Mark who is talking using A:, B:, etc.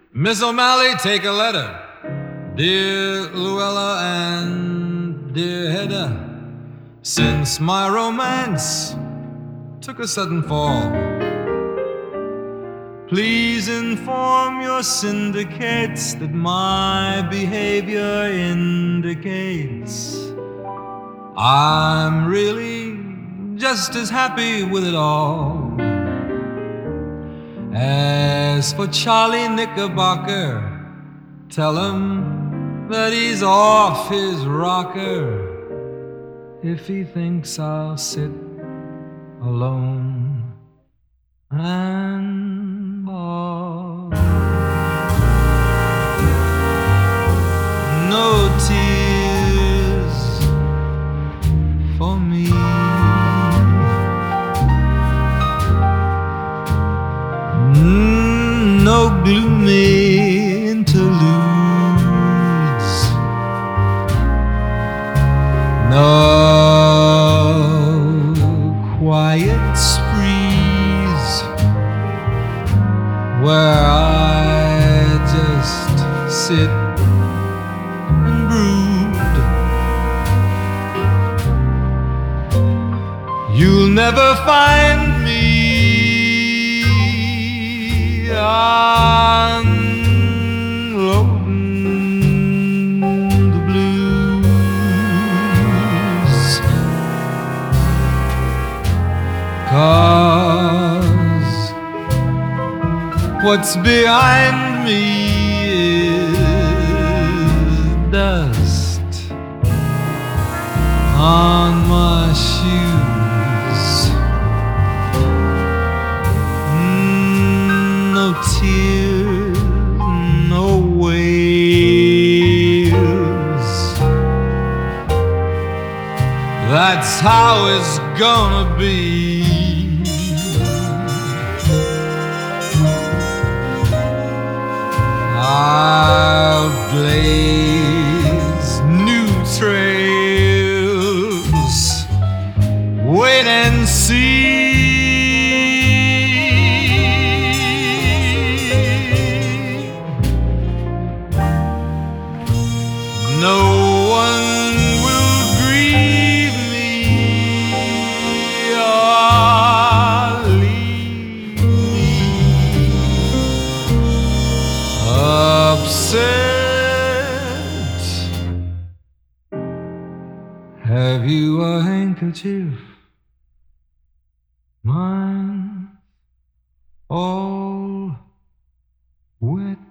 A: Miss O'Malley, take a letter. Dear Luella and dear Hedda, since my romance took a sudden fall, please inform your syndicates that my behavior indicates I'm really just as happy with it all. As for Charlie Knickerbocker, tell him that he's off his rocker if he thinks I'll sit alone and bawl. No tears for me. No gloomy interludes, no quiet sprees where I just sit and brood. You'll never find me unloading the blues, 'cause what's behind me is dust on my shoes. No tears, no wails. That's how it's gonna be. I'll blaze new trails. Wait and see. No one will grieve me or leave me upset. Have you a handkerchief? Mine all wet.